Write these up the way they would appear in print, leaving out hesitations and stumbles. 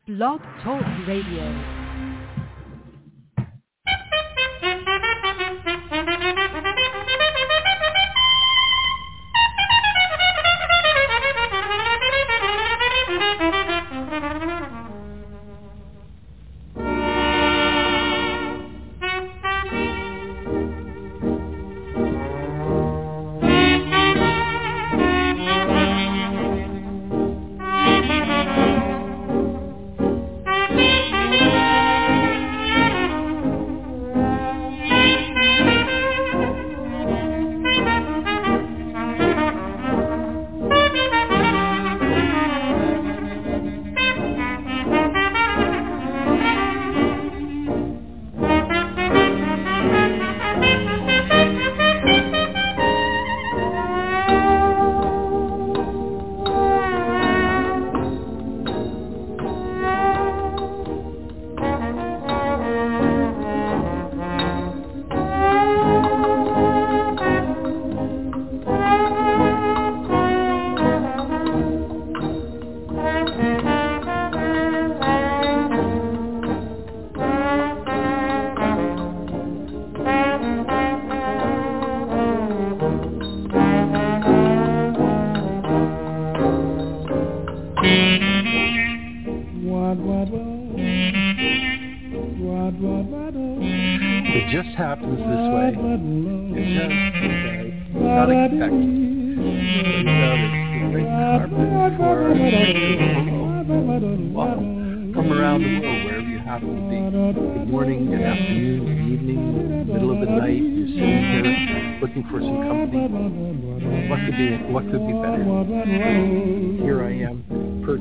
Blog Talk Radio. What could be better? Here I am, perched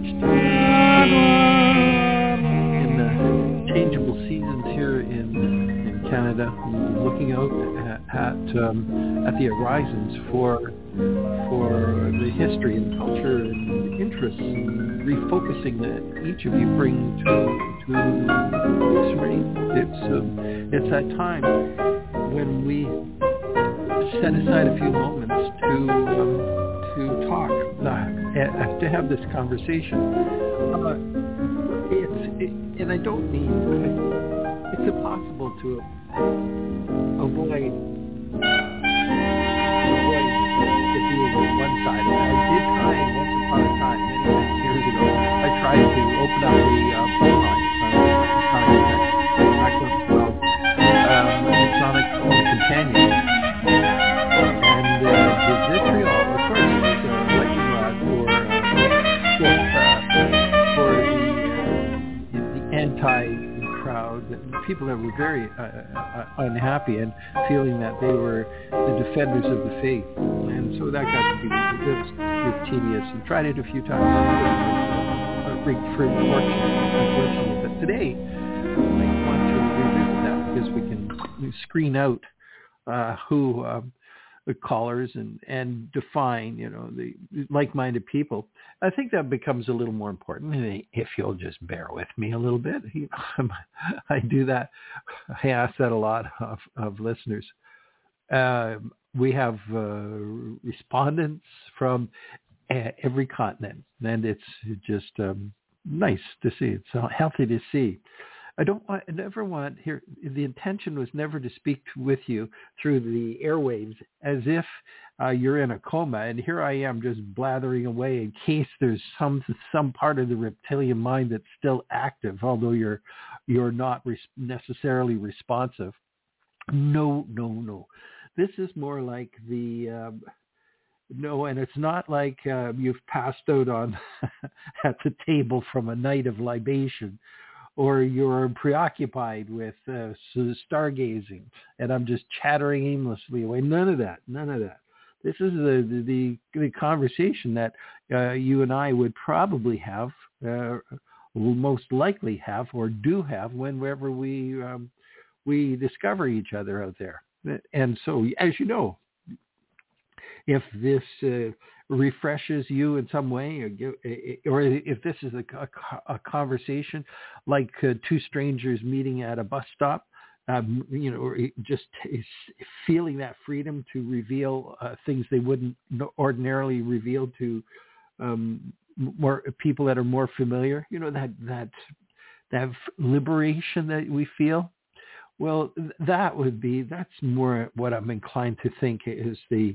in the changeable seasons here in Canada, looking out at the horizons for the history and culture and interests and refocusing that each of you bring to this reading. It's that time when we set aside a few moments to talk, to have this conversation. And I don't mean it's impossible to avoid it being one sided. I did try once upon a time, many years ago. I tried to open up the phone line Sonic Companion. And the vitriol, of course, is a lightning rod for the anti-crowd, people that were very unhappy and feeling that they were the defenders of the faith. And so that got to be was tedious, and tried it a few times. Unfortunately. But today, I want to revisit that because we can screen out who the callers and define, the like-minded people. I think that becomes a little more important. If you'll just bear with me a little bit, I do that. I ask that a lot of listeners. We have respondents from every continent, and it's just nice to see. It's healthy to see. I never want here. The intention was never to speak with you through the airwaves as if you're in a coma, and here I am just blathering away in case there's some part of the reptilian mind that's still active, although you're not necessarily responsive. No. This is more like the no, and it's not like you've passed out on at the table from a night of libation, or you're preoccupied with stargazing, and I'm just chattering aimlessly away. None of that. This is the conversation that you and I would probably have, will most likely have, or do have whenever we discover each other out there. And so, as you know, if this refreshes you in some way, or if this is a conversation like two strangers meeting at a bus stop, or just feeling that freedom to reveal things they wouldn't ordinarily reveal to more people that are more familiar. That liberation that we feel. Well, that's more what I'm inclined to think is the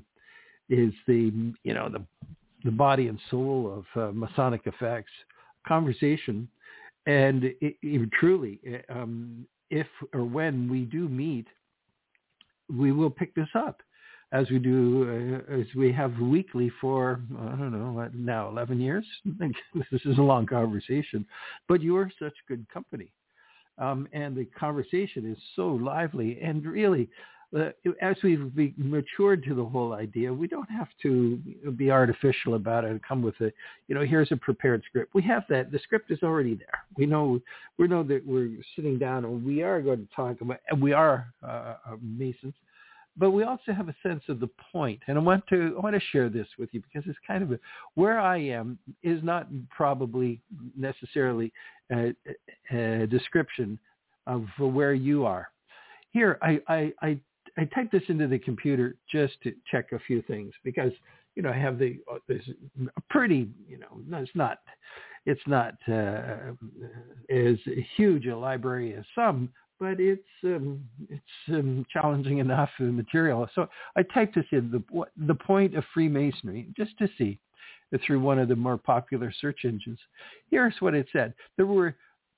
body and soul of Masonic Effects conversation. And truly, if or when we do meet, we will pick this up as we do, as we have weekly for, I don't know, now 11 years. This is a long conversation, but you're such good company. And the conversation is so lively. And really, as we've matured to the whole idea, we don't have to be artificial about it and come with here's a prepared script. We have that. The script is already there. We know that we're sitting down and we are going to talk about, and we are Masons, but we also have a sense of the point. And I want to share this with you because it's kind of where I am is not probably necessarily a description of where you are. Here, I typed this into the computer just to check a few things because, I have this pretty, it's not as huge a library as some, but it's challenging enough material. So I typed this in, the point of Freemasonry, just to see through one of the more popular search engines. Here's what it said. There were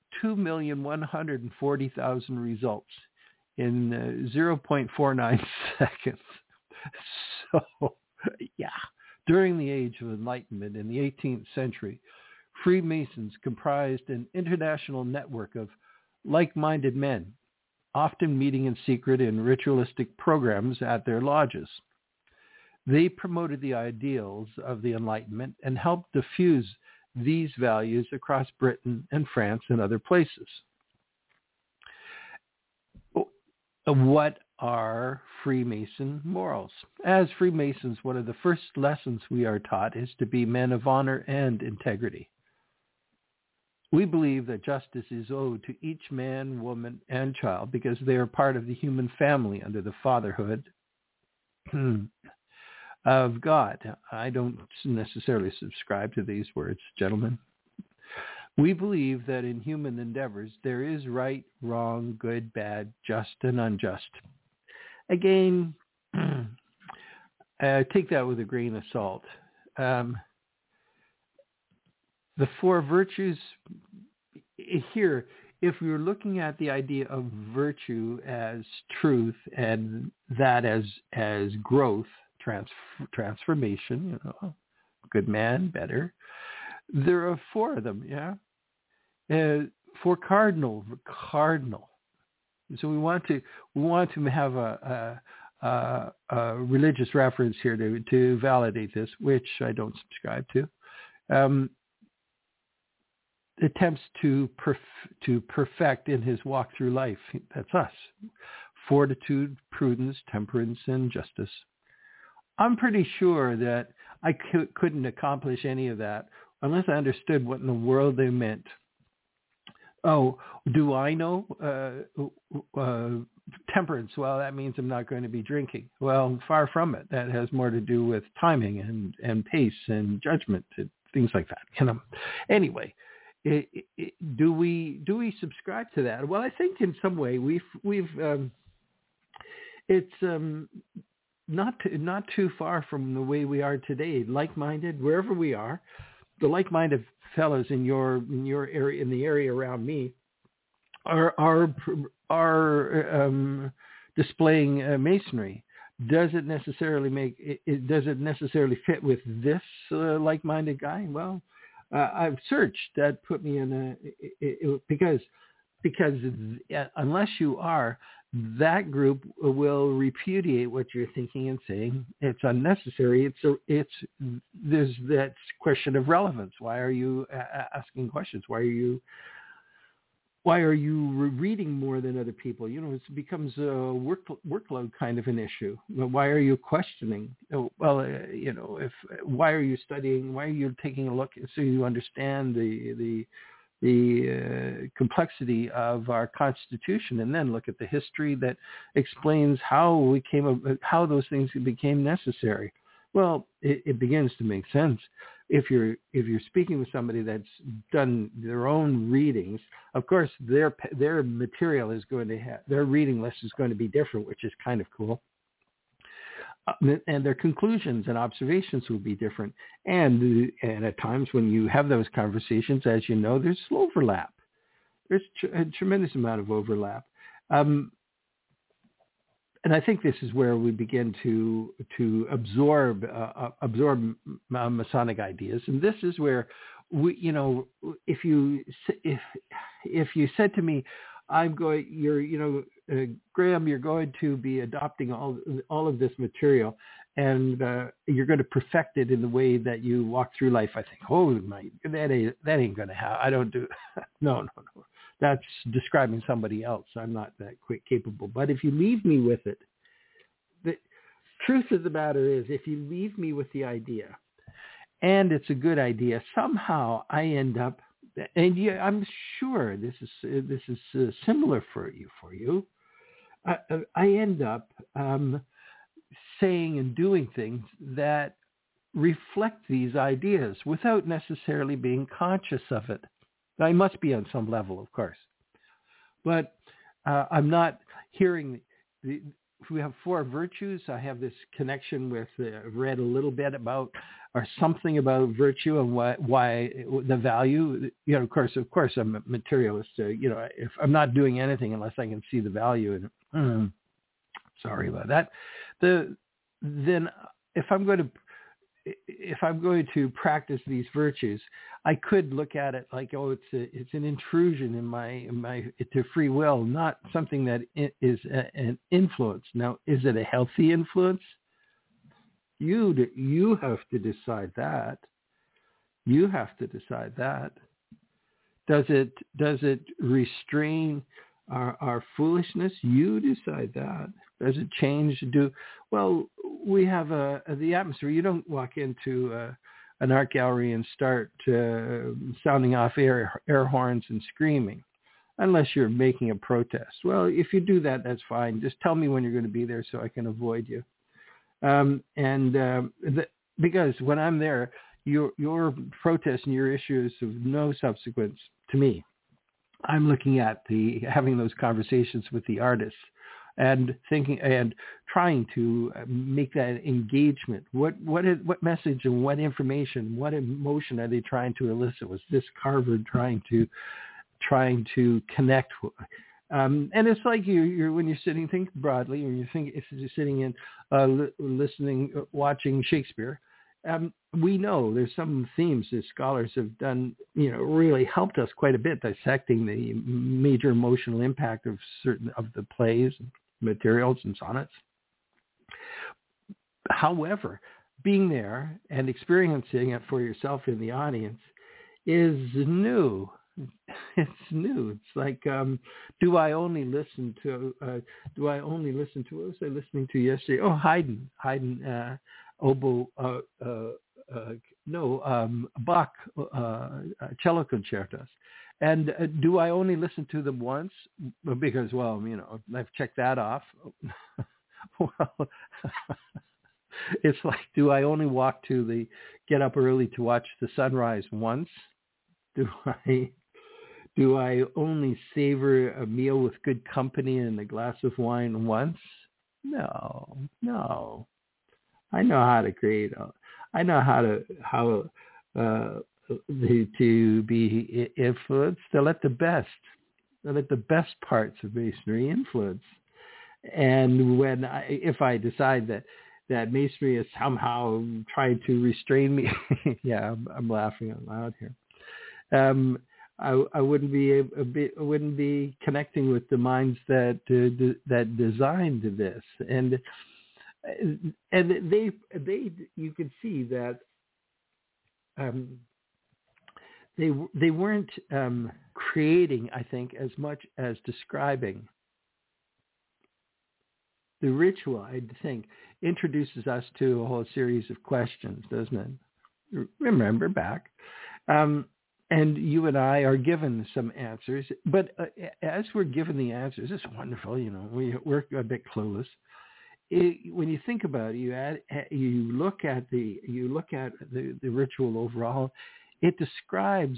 2,140,000 results in 0.49 seconds. So, yeah. During the Age of Enlightenment in the 18th century, Freemasons comprised an international network of like-minded men, often meeting in secret in ritualistic programs at their lodges. They promoted the ideals of the Enlightenment and helped diffuse these values across Britain and France and other places. What are Freemason morals? As Freemasons, one of the first lessons we are taught is to be men of honor and integrity. We believe that justice is owed to each man, woman, and child because they are part of the human family under the fatherhood of God. I don't necessarily subscribe to these words, gentlemen. We believe that in human endeavors, there is right, wrong, good, bad, just, and unjust. Again, take that with a grain of salt. The four virtues here, if we were looking at the idea of virtue as truth and that as growth, transformation, good man, better, there are four of them, yeah? For cardinal. So we want to have a religious reference here to validate this, which I don't subscribe to. Attempts to perfect in his walk through life. That's us. Fortitude, prudence, temperance, and justice. I'm pretty sure that I couldn't accomplish any of that unless I understood what in the world they meant. Oh, do I know temperance? Well, that means I'm not going to be drinking. Well, far from it. That has more to do with timing and pace and judgment and things like that. Anyway, do we subscribe to that? Well, I think in some way it's not too far from the way we are today. Like-minded, wherever we are. The like-minded fellows in your area, in the area around me, are displaying masonry. Does it necessarily fit with this like-minded guy? Well, I've searched. That put me in because unless you are, that group will repudiate what you're thinking and saying. It's unnecessary. There's that question of relevance. Why are you asking questions? Why are you reading more than other people? It becomes a workload kind of an issue. Why are you questioning? Well, why are you studying? Why are you taking a look so you understand the complexity of our Constitution, and then look at the history that explains how those things became necessary? Well, it begins to make sense. if you're speaking with somebody that's done their own readings, of course their material is going to have, their reading list is going to be different, which is kind of cool. And their conclusions and observations will be different. And at times when you have those conversations, as you know, there's overlap. There's a tremendous amount of overlap. And I think this is where we begin to absorb Masonic ideas. And this is where if you said to me, Graham, you're going to be adopting all of this material, and you're going to perfect it in the way that you walk through life. I think, that ain't going to happen. I don't do. No. That's describing somebody else. I'm not that capable. But if you leave me with it, the truth of the matter is, if you leave me with the idea, and it's a good idea, somehow I end up. And yeah, I'm sure this is similar for you. I end up saying and doing things that reflect these ideas without necessarily being conscious of it. I must be on some level, of course, but I'm not hearing. We have 4 virtues. I have this connection with. I've read a little bit about. Or something about virtue and why the value. Of course, I'm a materialist. If I'm not doing anything unless I can see the value in it. Sorry about that. Then if I'm going to practice these virtues, I could look at it like, it's an intrusion in my to free will, not something that is an influence. Now, is it a healthy influence? You have to decide that. You have to decide that. Does it restrain our foolishness? You decide that. Does it change? We have the atmosphere. You don't walk into an art gallery and start sounding off air horns and screaming, unless you're making a protest. Well, if you do that, that's fine. Just tell me when you're going to be there so I can avoid you. Because when I'm there, your protest and your issue is of no subsequence to me. I'm looking at having those conversations with the artists and thinking and trying to make that engagement. What message and what information, what emotion are they trying to elicit? Was this carver trying to connect with? And it's like you're when you're sitting, think broadly, when you think if you're sitting in listening, watching Shakespeare, we know there's some themes that scholars have done, really helped us quite a bit dissecting the major emotional impact of certain of the plays, and materials, and sonnets. However, being there and experiencing it for yourself in the audience is new. It's new. It's like, do I only listen to what was I listening to yesterday? Oh, Haydn, Bach, cello concertos. And do I only listen to them once? Because, I've checked that off. Well, it's like, do I only get up early to watch the sunrise once? Do I only savor a meal with good company and a glass of wine once? No. I know how to create. I know how to be influenced. To let the best parts of masonry influence. And if I decide that masonry is somehow trying to restrain me, yeah, I'm laughing out loud here. I wouldn't be connecting with the minds that designed this, and they you could see that they weren't creating, I think, as much as describing. The ritual, I think, introduces us to a whole series of questions, doesn't it? Remember back. And you and I are given some answers, but as we're given the answers, it's wonderful. We're a bit clueless. when you think about it, you look at the ritual overall. It describes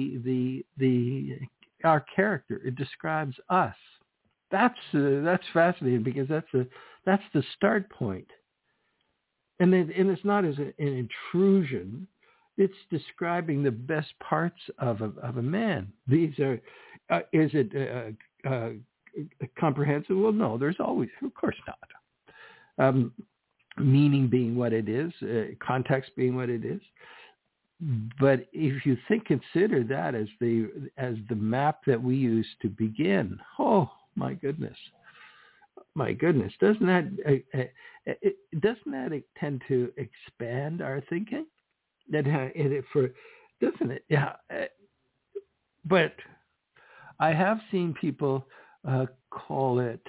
our character. It describes us. That's fascinating because that's the start point. And it's not as an intrusion. It's describing the best parts of a man. These are. Is it comprehensive? Well, no. There's always, of course not. Meaning being what it is, context being what it is. But if you consider that as the map that we use to begin, oh my goodness, doesn't that tend to expand our thinking? Doesn't it? Yeah. But I have seen people call it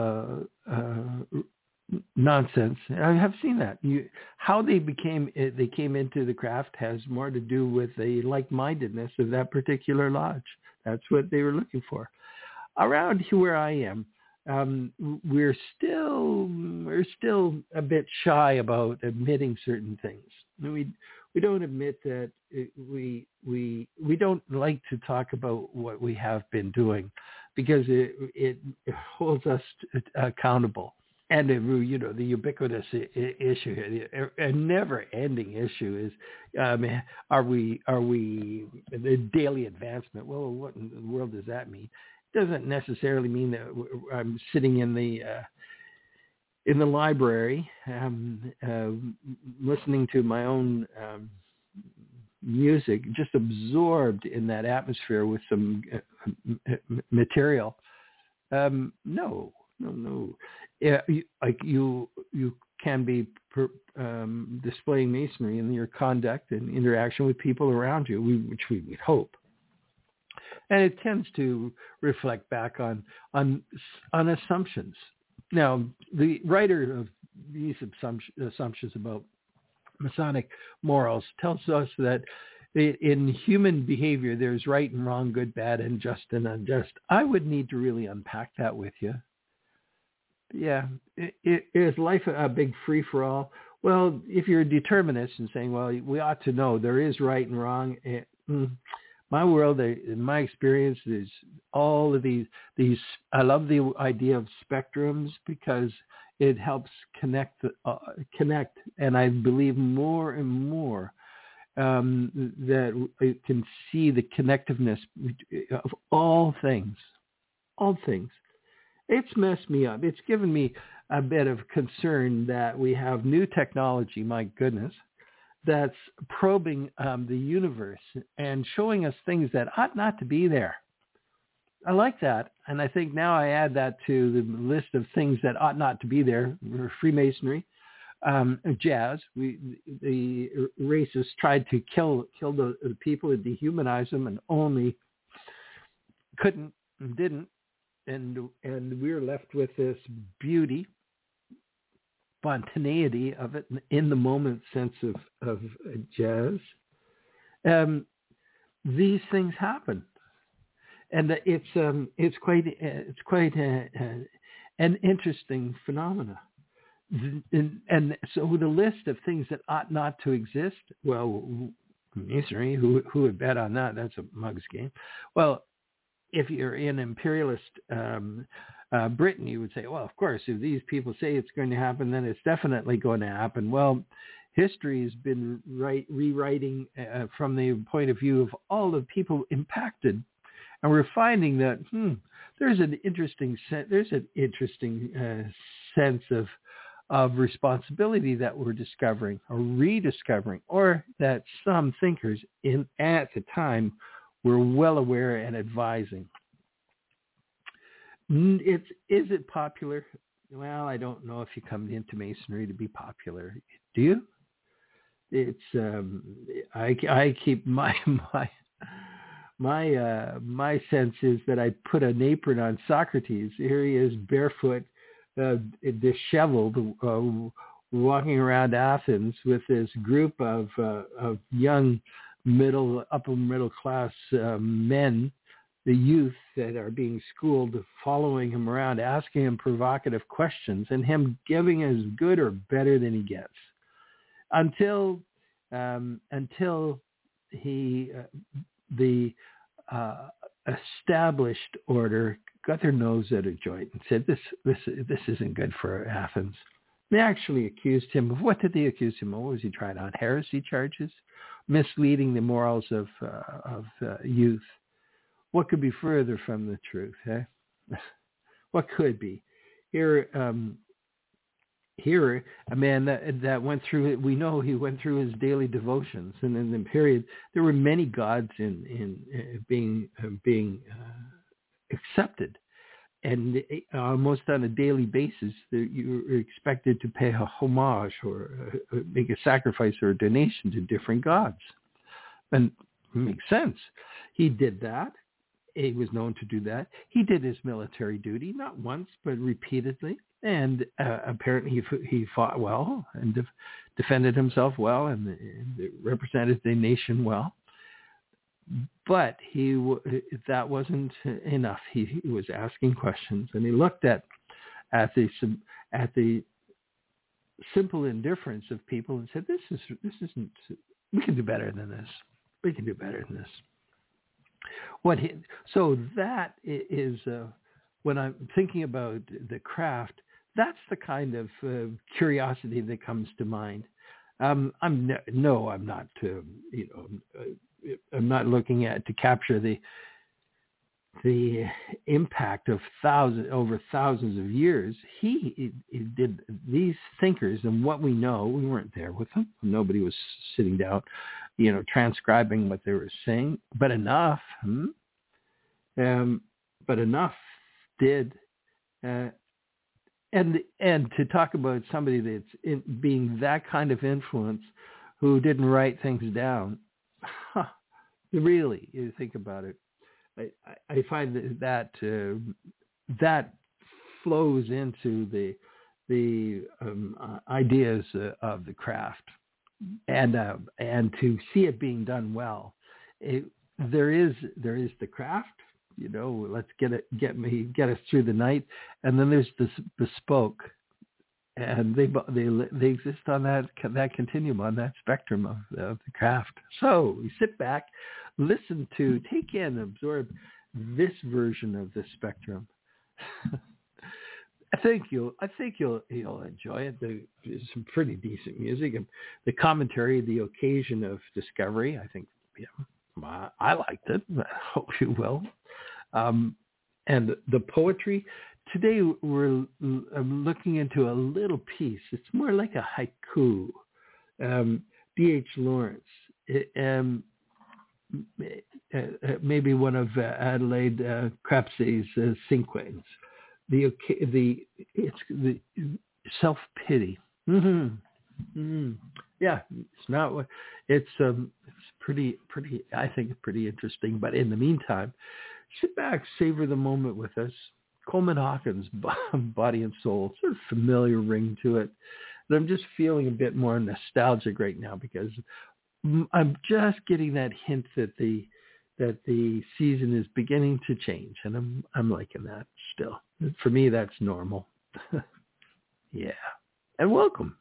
nonsense. I have seen that. How they came into the craft has more to do with the like-mindedness of that particular lodge. That's what they were looking for. Around here where I am, we're still a bit shy about admitting certain things. We don't admit that we don't like to talk about what we have been doing because it holds us accountable. And the ubiquitous issue here, a never-ending issue is, are we the daily advancement? Well, what in the world does that mean? It doesn't necessarily mean that I'm sitting in the library, listening to my own music, just absorbed in that atmosphere with some material. No. Yeah, you can be displaying Masonry in your conduct and interaction with people around you, which we would hope. And it tends to reflect back on assumptions. Now, the writer of these assumptions about Masonic morals tells us that in human behavior, there's right and wrong, good, bad, and just and unjust. I would need to really unpack that with you. Yeah, is life a big free-for-all? Well, if you're a determinist and saying, well, we ought to know there is right and wrong, my world, in my experience, is all of these. I love the idea of spectrums because it helps connect, and I believe more and more that it can see the connectiveness of all things. All things. It's messed me up. It's given me a bit of concern that we have new technology, my goodness, that's probing the universe and showing us things that ought not to be there. I like that. And I think now I add that to the list of things that ought not to be there. Freemasonry, jazz. The racists tried to kill the people and dehumanize them and only couldn't and didn't. And we're left with this beauty, spontaneity of it, in the moment sense of jazz. These things happen, and it's quite an interesting phenomena. And so the list of things that ought not to exist. Well, Masonry, who would bet on that? That's a mug's game. Well, if you're in imperialist Britain, you would say, well, of course, if these people say it's going to happen, then it's definitely going to happen. Well, history has been rewriting from the point of view of all the people impacted. And we're finding that there's an interesting sense of responsibility that we're discovering or rediscovering, or that some thinkers at the time were well aware and advising. Is it popular? Well, I don't know if you come into Masonry to be popular. Do you? It's I keep my sense is that I put an apron on Socrates. Here he is, barefoot, disheveled, walking around Athens with this group of young upper middle class men the youth that are being schooled, following him around, asking him provocative questions, and him giving as good or better than he gets, until he the established order got their nose out of joint and said, this isn't good for Athens. They actually accused him of, what did they accuse him of? What was he tried on? Heresy charges, misleading the morals of youth. What could be further from the truth? What could be? Here, a man that went through it. We know he went through his daily devotions, and in the period there were many gods in being accepted, and almost on a daily basis, you were expected to pay a homage or make a sacrifice or a donation to different gods, and it makes sense. He did that. He was known to do that. He did his military duty, not once, but repeatedly. And apparently he fought well and defended himself well and represented the nation well. But that wasn't enough. He was asking questions, and he looked at the simple indifference of people and said, "This isn't. We can do better than this. We can do better than this." So that is when I'm thinking about the craft. That's the kind of curiosity that comes to mind. I'm not. I'm not looking at to capture the impact of over thousands of years. He did these thinkers, and what we know, we weren't there with them. Nobody was sitting down, transcribing what they were saying, but enough. But enough did. And to talk about somebody that's being that kind of influence who didn't write things down, really, you think about it, I find that flows into the ideas of the craft, and to see it being done well. There is the craft. Let's get us through the night, and then there's this bespoke, and they exist on that continuum, on that spectrum of the craft. So we sit back, take in, absorb this version of the spectrum. I think you'll enjoy it. There's some pretty decent music, and the commentary, the occasion of discovery. I think I liked it. I hope you will. And the poetry, today I'm looking into a little piece. It's more like a haiku. D.H. Lawrence, maybe one of Adelaide Crapsey's cinquains. It's the self-pity. Mm-hmm. Yeah, it's not what it's pretty. I think it's pretty interesting. But in the meantime, sit back, savor the moment with us. Coleman Hawkins, Body and Soul, sort of familiar ring to it. But I'm just feeling a bit more nostalgic right now because I'm just getting that hint that the season is beginning to change, and I'm liking that still. For me, that's normal. Yeah, and welcome.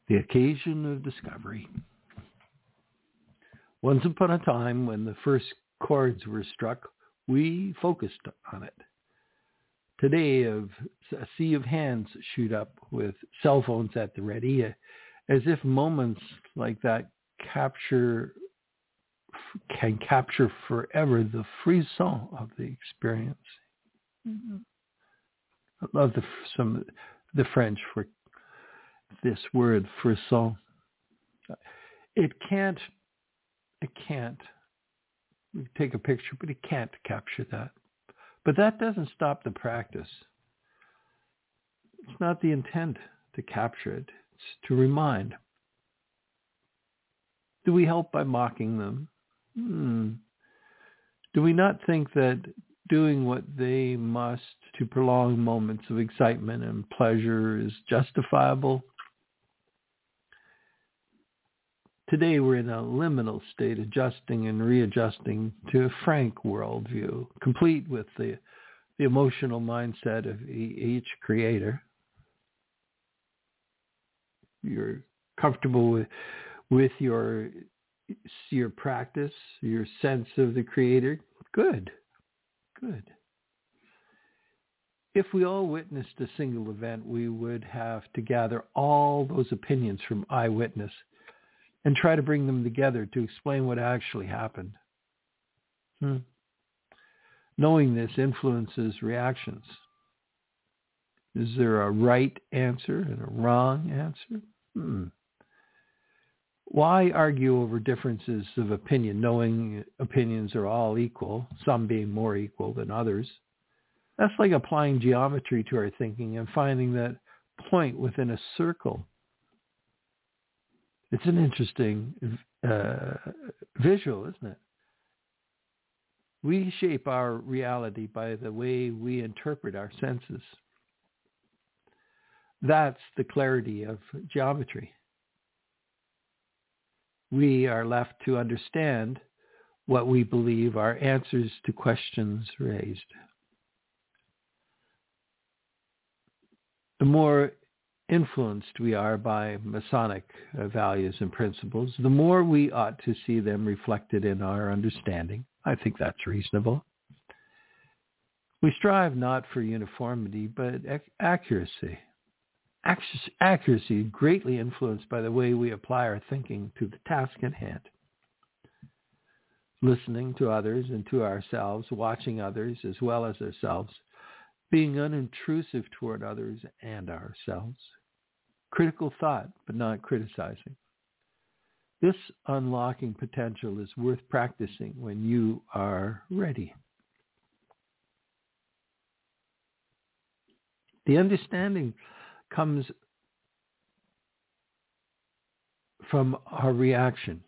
The occasion of discovery. Once upon a time, when the first chords were struck, we focused on it. Today, a sea of hands shoot up with cell phones at the ready, as if moments like that can capture forever the frisson of the experience. Mm-hmm. I love the French for this word, frisson. It can't take a picture, but it can't capture that. But that doesn't stop the practice. It's not the intent to capture it. It's to remind. Do we help by mocking them? Do we not think that doing what they must to prolong moments of excitement and pleasure is justifiable? Today we're in a liminal state, adjusting and readjusting to a frank worldview, complete with the emotional mindset of each creator. You're comfortable with your practice, your sense of the creator. Good. If we all witnessed a single event, we would have to gather all those opinions from eyewitness and try to bring them together to explain what actually happened. Knowing this influences reactions. Is there a right answer and a wrong answer? Why argue over differences of opinion, knowing opinions are all equal, some being more equal than others? That's like applying geometry to our thinking and finding that point within a circle. It's an interesting visual, isn't it? We shape our reality by the way we interpret our senses. That's the clarity of geometry. We are left to understand what we believe are answers to questions raised. The more influenced we are by Masonic values and principles, the more we ought to see them reflected in our understanding. I think that's reasonable. We strive not for uniformity, but accuracy. Accuracy greatly influenced by the way we apply our thinking to the task at hand. Listening to others and to ourselves, watching others as well as ourselves, being unintrusive toward others and ourselves. Critical thought, but not criticizing. This unlocking potential is worth practicing when you are ready. The understanding comes from our reaction.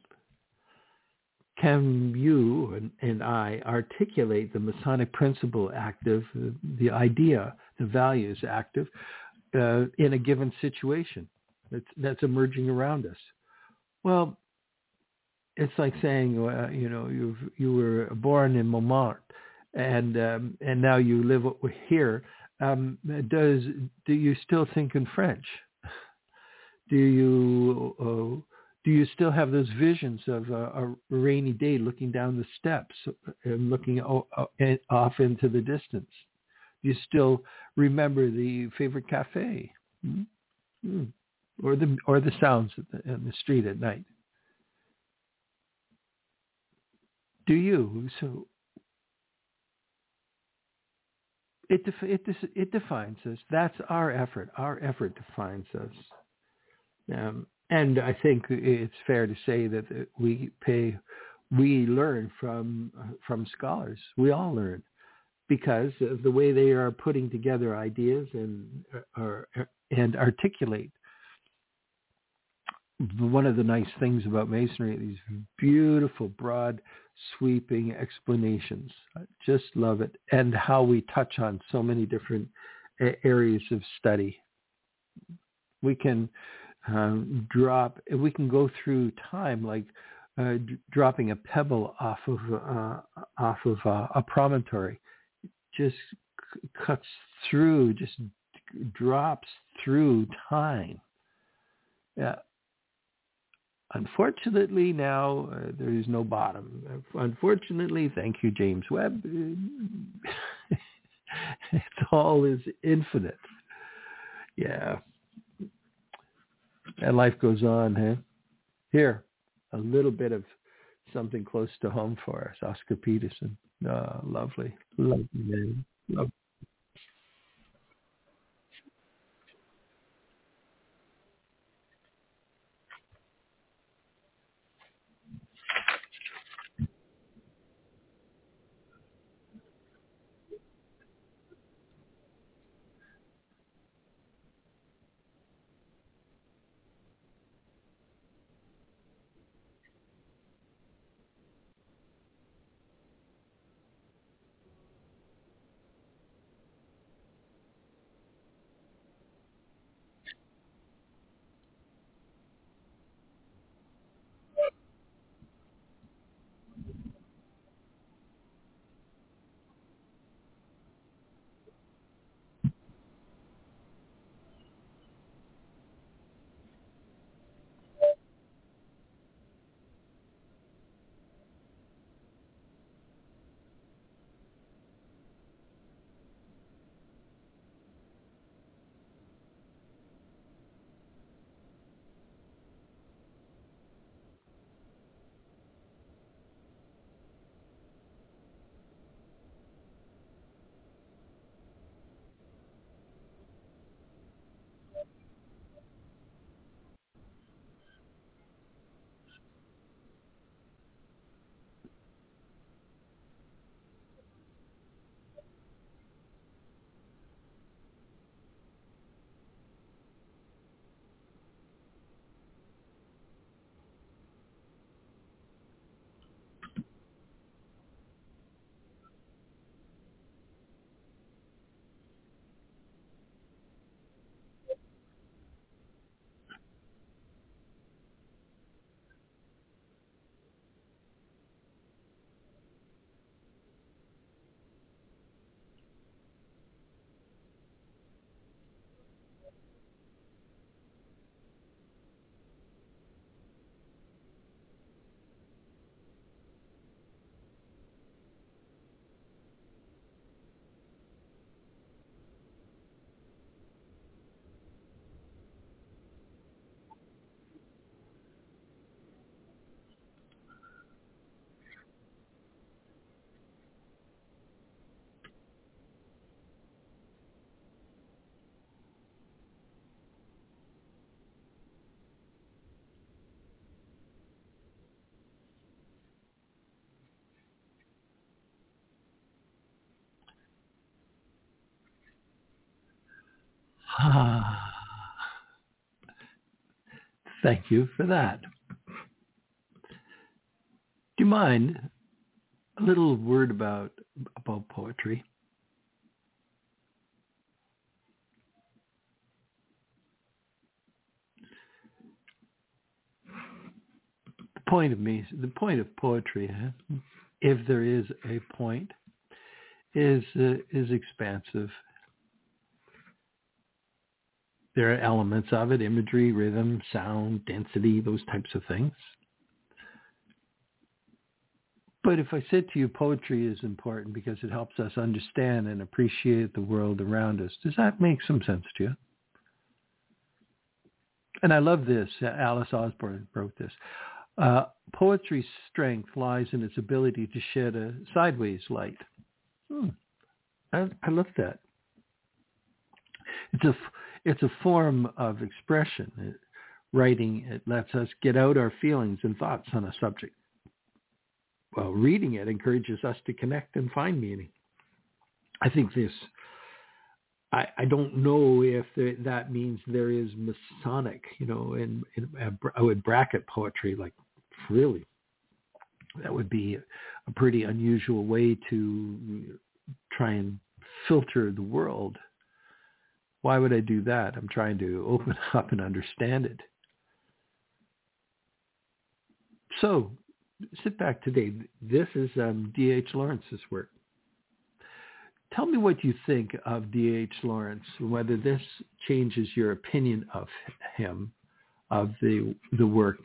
Can you and I articulate the Masonic principle active, the idea, the values active, in a given situation that's emerging around us? Well, it's like saying, you were born in Montmartre and now you live here. Do you still think in French? Do you still have those visions of a rainy day looking down the steps and looking off into the distance? Do you still remember the favorite cafe? Or the sounds in the street at night? Do you? So it defines us. That's our effort. Our effort defines us. And I think it's fair to say that we learn from scholars. We all learn because of the way they are putting together ideas and articulate. One of the nice things about Masonry, these beautiful, broad, sweeping explanations. I just love it. And how we touch on so many different areas of study. We can we can go through time like dropping a pebble off of a promontory. Just cuts through, just drops through time. Yeah. Unfortunately, now there is no bottom. Unfortunately, thank you, James Webb. It's all is infinite. Yeah. And life goes on, huh? Here, a little bit of something close to home for us. Oscar Peterson. Lovely. Lovely man. Lovely. Thank you for that. Do you mind a little word about poetry? The point of poetry, huh? If there is a point, is expansive. There are elements of it: imagery, rhythm, sound, density, those types of things. But if I said to you poetry is important because it helps us understand and appreciate the world around us, does that make some sense to you? And I love this. Alice Osborne wrote this. Poetry's strength lies in its ability to shed a sideways light. I love that. It's a form of expression. Writing, it lets us get out our feelings and thoughts on a subject. Well, reading it encourages us to connect and find meaning. I think this, I don't know if that means there is Masonic, and I would bracket poetry, like, really, that would be a pretty unusual way to try and filter the world. Why would I do that? I'm trying to open up and understand it. So, sit back today. This is D.H. Lawrence's work. Tell me what you think of D.H. Lawrence, whether this changes your opinion of him, of the work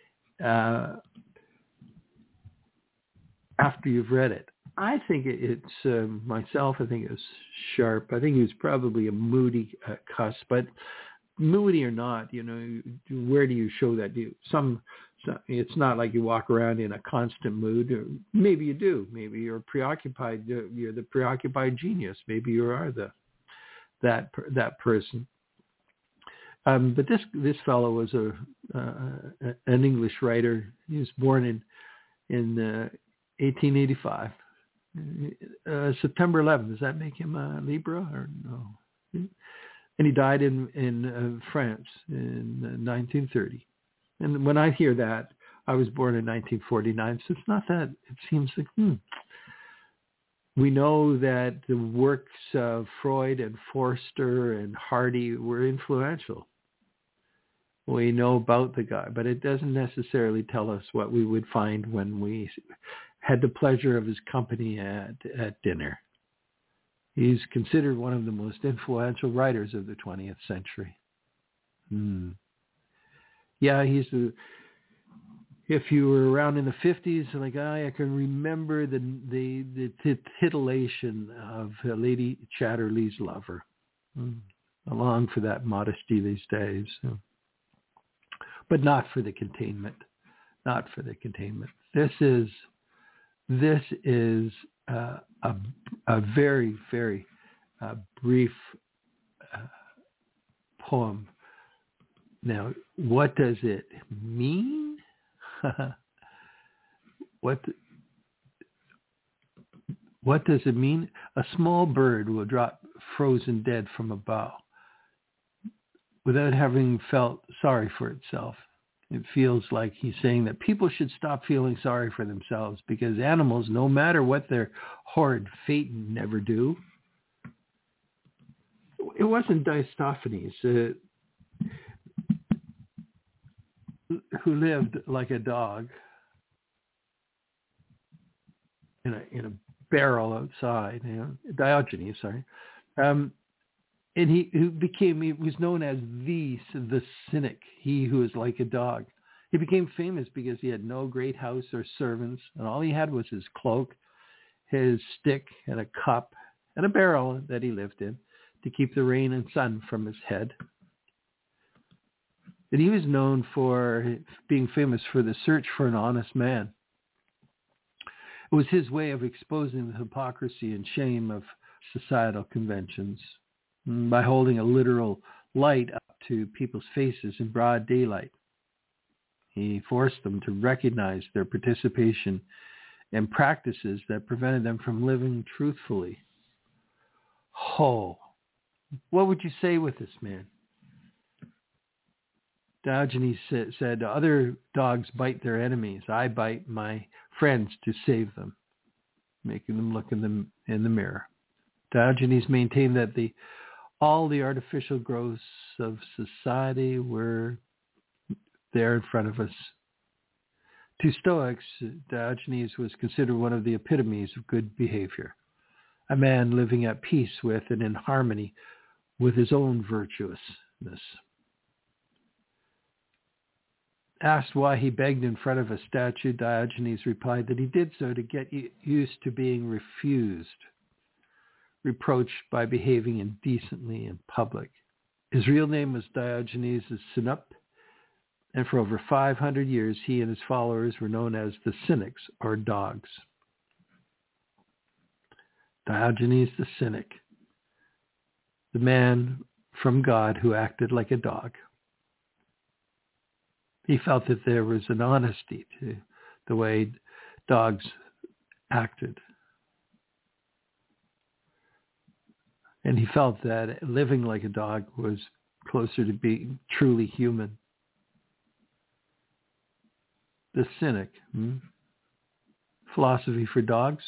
after you've read it. I think it's myself. I think it's sharp. I think he was probably a moody cuss, but moody or not, where do you show that? It's not like you walk around in a constant mood. Or maybe you do. Maybe you're preoccupied. You're the preoccupied genius. Maybe you are that person. But this fellow was an English writer. He was born in 1885, September 11th. Does that make him a Libra or no? And he died in France in 1930. And when I hear that, I was born in 1949, so it's not that. It seems like we know that the works of Freud and Forster and Hardy were influential. We know about the guy, but it doesn't necessarily tell us what we would find when we had the pleasure of his company at dinner. He's considered one of the most influential writers of the 20th century. Yeah, if you were around in the 50s, like I can remember the titillation of Lady Chatterley's lover. I long for that modesty these days. But not for the containment. Not for the containment. This is a very, very brief poem. Now, what does it mean? What does it mean? A small bird will drop frozen dead from a bough without having felt sorry for itself. It feels like he's saying that people should stop feeling sorry for themselves because animals, no matter what their horrid fate, never do. It wasn't Aristophanes who lived like a dog in a barrel outside. Diogenes, sorry. And he was known as the cynic, he who is like a dog. He became famous because he had no great house or servants, and all he had was his cloak, his stick, and a cup, and a barrel that he lived in to keep the rain and sun from his head. And he was known for being famous for the search for an honest man. It was his way of exposing the hypocrisy and shame of societal conventions by holding a literal light up to people's faces in broad daylight. He forced them to recognize their participation in practices that prevented them from living truthfully. Oh, what would you say with this man? Diogenes said, other dogs bite their enemies. I bite my friends to save them, making them look in the mirror. Diogenes maintained that all the artificial growths of society were there in front of us. To Stoics, Diogenes was considered one of the epitomes of good behavior, a man living at peace with and in harmony with his own virtuousness. Asked why he begged in front of a statue, Diogenes replied that he did so to get used to being refused, reproached by behaving indecently in public. His real name was Diogenes of Sinope, and for over 500 years he and his followers were known as the Cynics, or dogs. Diogenes the Cynic, the man from God who acted like a dog. He felt that there was an honesty to the way dogs acted. And he felt that living like a dog was closer to being truly human. The Cynic. Philosophy for dogs?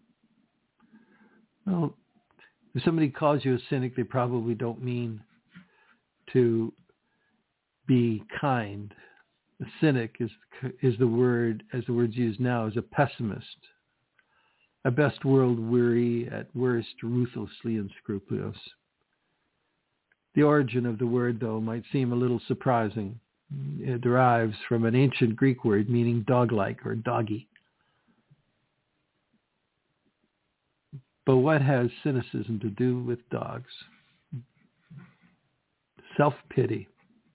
Well, if somebody calls you a cynic, they probably don't mean to be kind. A cynic is the word, as the word's used now, is a pessimist. At best world-weary, at worst ruthlessly unscrupulous. The origin of the word, though, might seem a little surprising. It derives from an ancient Greek word meaning dog-like or doggy. But what has cynicism to do with dogs? Self-pity.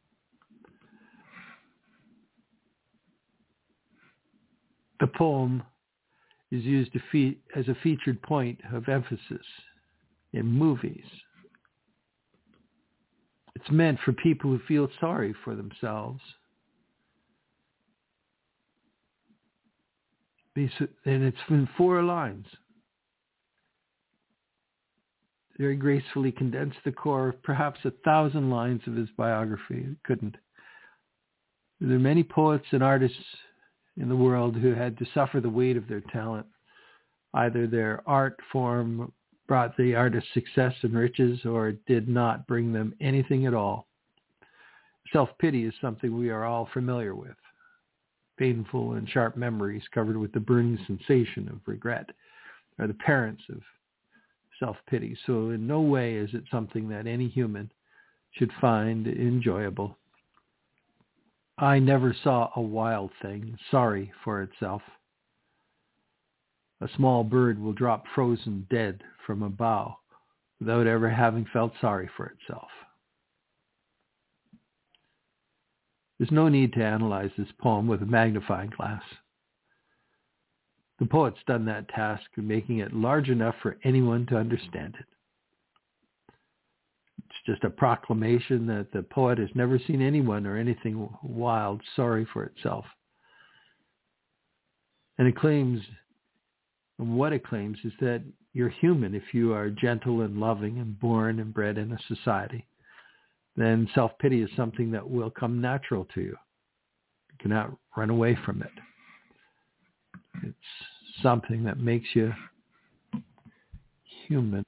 The poem is used as a featured point of emphasis in movies. It's meant for people who feel sorry for themselves. And it's in 4 lines. Very gracefully condensed the core of perhaps 1,000 lines of his biography. It couldn't. There are many poets and artists in the world who had to suffer the weight of their talent. Either their art form brought the artist success and riches, or it did not bring them anything at all. Self-pity is something we are all familiar with. Painful and sharp memories covered with the burning sensation of regret are the parents of self-pity. So in no way is it something that any human should find enjoyable. I never saw a wild thing sorry for itself. A small bird will drop frozen dead from a bough without ever having felt sorry for itself. There's no need to analyze this poem with a magnifying glass. The poet's done that task of making it large enough for anyone to understand it. It's just a proclamation that the poet has never seen anyone or anything wild sorry for itself. And it claims, and what it claims is that you're human if you are gentle and loving and born and bred in a society. Then self-pity is something that will come natural to you. You cannot run away from it. It's something that makes you human.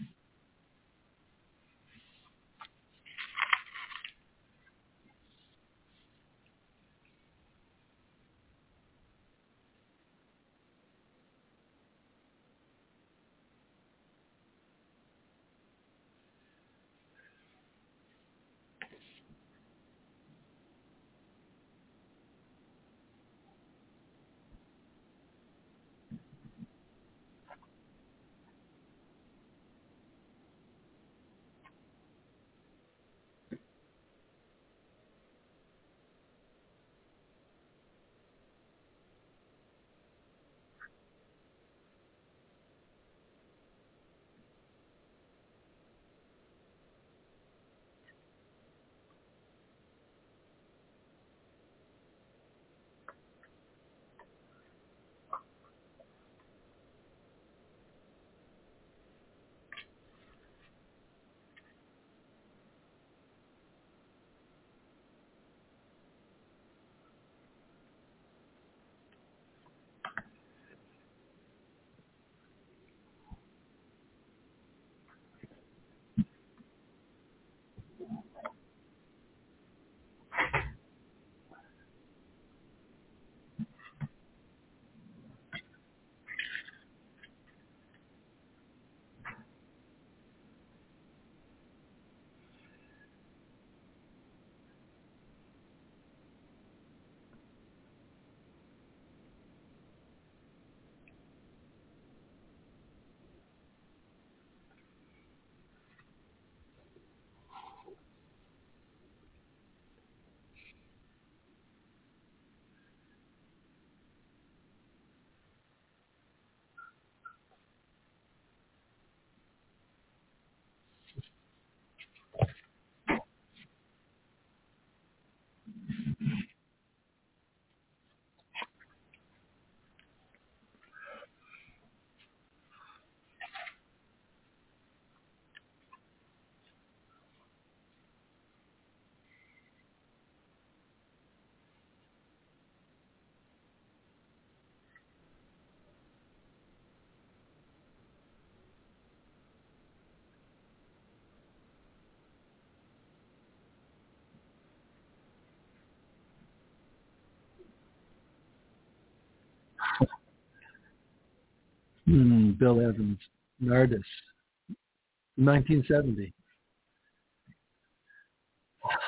Bill Evans, an artist, 1970.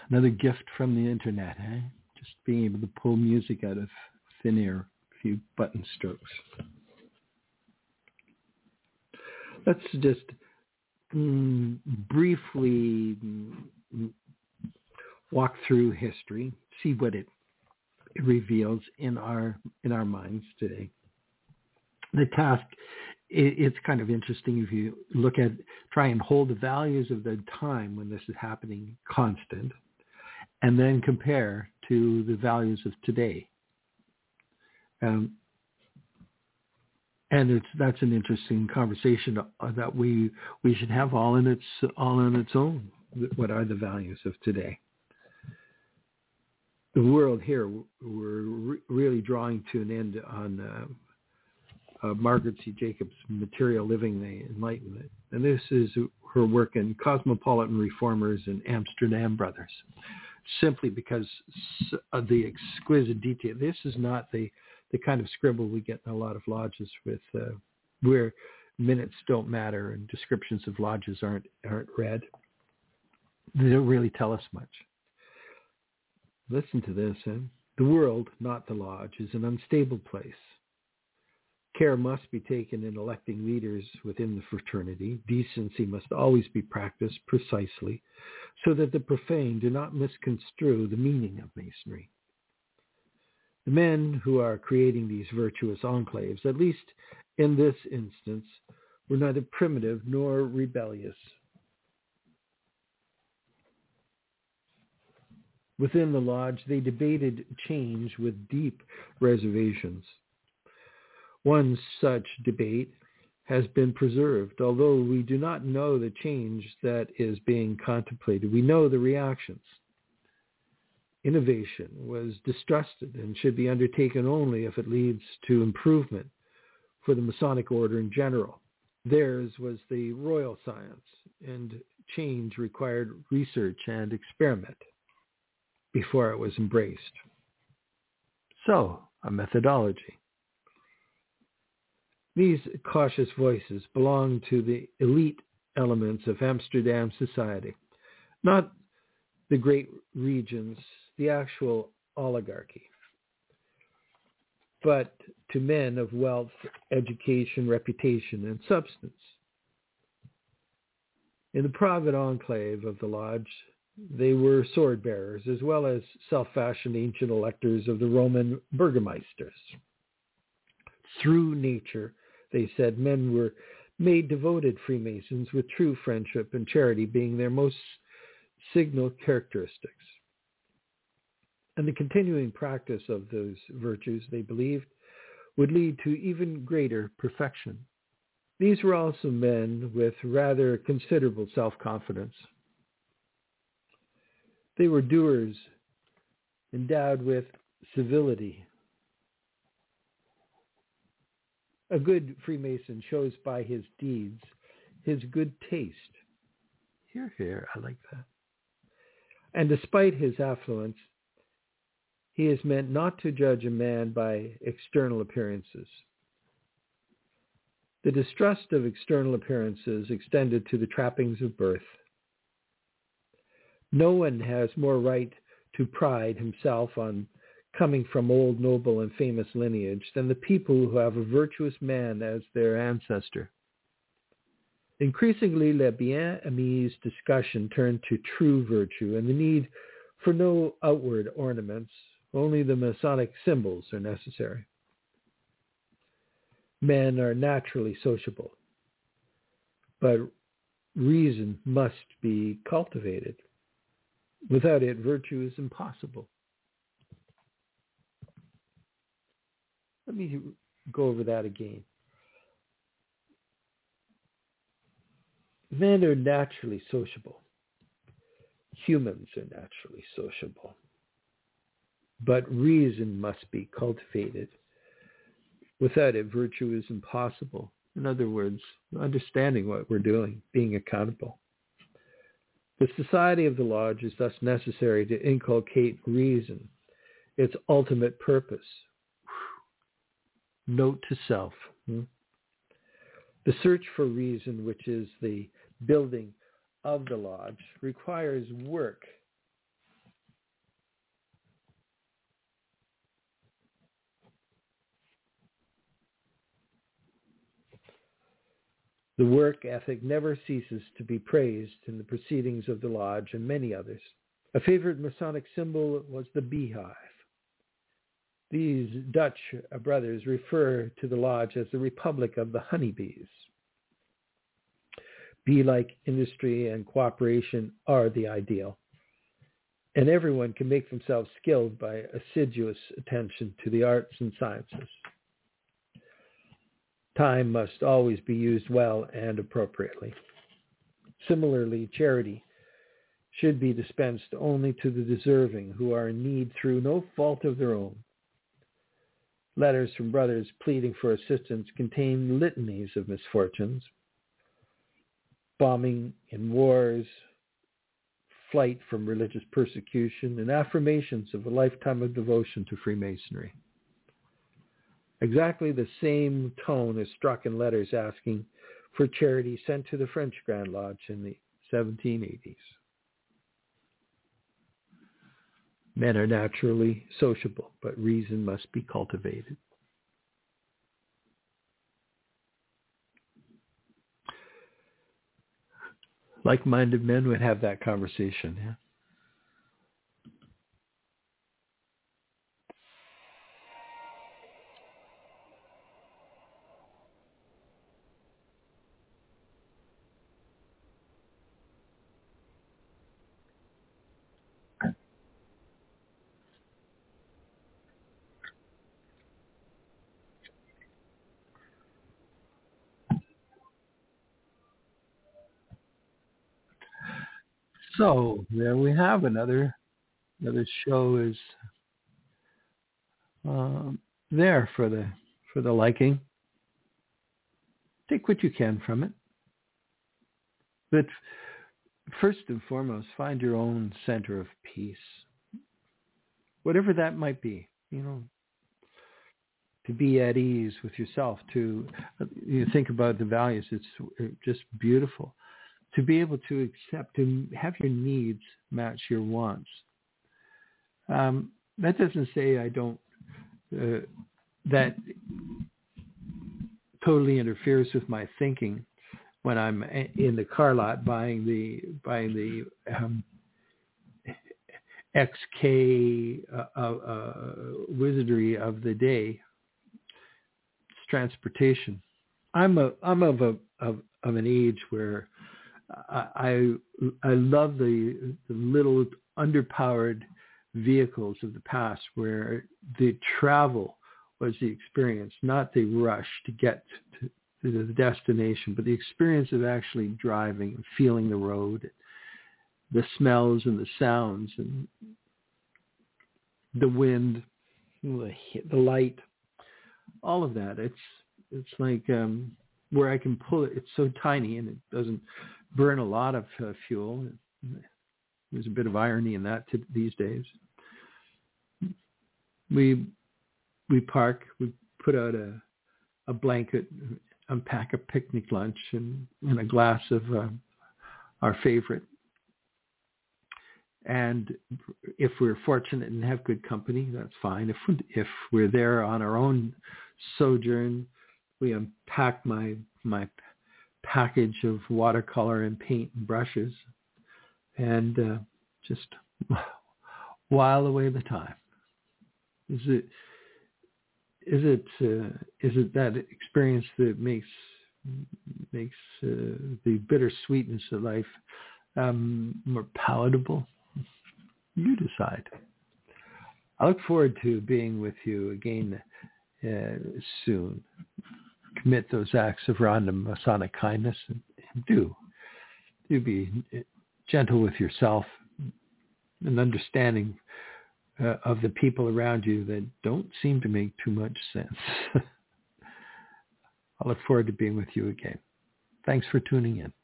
Another gift from the internet, eh? Just being able to pull music out of thin air, a few button strokes. Let's just briefly walk through history, see what it reveals in our minds today. The task, it's kind of interesting if you try and hold the values of the time when this is happening constant, and then compare to the values of today. And that's an interesting conversation that we should have all on its own. What are the values of today? The world here, we're really drawing to an end on Margaret C. Jacobs' Material Living, the Enlightenment. And this is her work in Cosmopolitan Reformers and Amsterdam Brothers, simply because of the exquisite detail. This is not the kind of scribble we get in a lot of lodges with where minutes don't matter and descriptions of lodges aren't read. They don't really tell us much. Listen to this. The world, not the lodge, is an unstable place. Care must be taken in electing leaders within the fraternity. Decency must always be practiced precisely so that the profane do not misconstrue the meaning of Masonry. The men who are creating these virtuous enclaves, at least in this instance, were neither primitive nor rebellious. Within the lodge, they debated change with deep reservations. One such debate has been preserved. Although we do not know the change that is being contemplated, we know the reactions. Innovation was distrusted and should be undertaken only if it leads to improvement for the Masonic order in general. Theirs was the royal science, and change required research and experiment before it was embraced. So, a methodology. These cautious voices belong to the elite elements of Amsterdam society, not the great regions, the actual oligarchy, but to men of wealth, education, reputation, and substance. In the private enclave of the lodge, they were sword bearers as well as self-fashioned ancient electors of the Roman burgomeisters. Through nature, they said, men were made devoted Freemasons, with true friendship and charity being their most signal characteristics. And the continuing practice of those virtues, they believed, would lead to even greater perfection. These were also men with rather considerable self-confidence. They were doers, endowed with civility. A good Freemason shows by his deeds his good taste. Hear, hear, I like that. And despite his affluence, he is meant not to judge a man by external appearances. The distrust of external appearances extended to the trappings of birth. No one has more right to pride himself on coming from old, noble, and famous lineage than the people who have a virtuous man as their ancestor. Increasingly, Les Bien-Aimés discussion turned to true virtue and the need for no outward ornaments. Only the Masonic symbols are necessary. Men are naturally sociable, but reason must be cultivated. Without it, virtue is impossible. Let me go over that again. Men are naturally sociable. Humans are naturally sociable. But reason must be cultivated. Without it, virtue is impossible. In other words, understanding what we're doing, being accountable. The society of the lodge is thus necessary to inculcate reason, its ultimate purpose. Note to self. The search for reason, which is the building of the lodge, requires work The work ethic never ceases to be praised in the proceedings of the Lodge and many others. A favorite Masonic symbol was the beehive. These Dutch brothers refer to the Lodge as the Republic of the Honeybees. Bee-like industry and cooperation are the ideal, and everyone can make themselves skilled by assiduous attention to the arts and sciences. Time must always be used well and appropriately. Similarly, charity should be dispensed only to the deserving who are in need through no fault of their own. Letters from brothers pleading for assistance contain litanies of misfortunes, bombing in wars, flight from religious persecution, and affirmations of a lifetime of devotion to Freemasonry. Exactly the same tone is struck in letters asking for charity sent to the French Grand Lodge in the 1780s. Men are naturally sociable, but reason must be cultivated. Like-minded men would have that conversation, yeah? So there we have another show is there for the liking. Take what you can from it, but first and foremost, find your own center of peace, whatever that might be. To be at ease with yourself. To you think about the values. It's just beautiful. To be able to accept and have your needs match your wants. That doesn't say I don't, that totally interferes with my thinking when I'm in the car lot buying the XK wizardry of the day. It's transportation. I'm of an age where I love the little underpowered vehicles of the past where the travel was the experience, not the rush to get to the destination, but the experience of actually driving and feeling the road, the smells and the sounds and the wind, the light, all of that. It's like where I can pull it. It's so tiny and it doesn't burn a lot of fuel. There's a bit of irony in that these days. We park, we put out a blanket, unpack a picnic lunch and a glass of our favorite. And if we're fortunate and have good company, that's fine. If we're there on our own sojourn, we unpack my package of watercolor and paint and brushes and just while away the time. Is it that experience that makes the bittersweetness of life more palatable? You decide. I look forward to being with you again soon. Commit those acts of random Masonic kindness and do be gentle with yourself and understanding of the people around you that don't seem to make too much sense. I look forward to being with you again. Thanks for tuning in.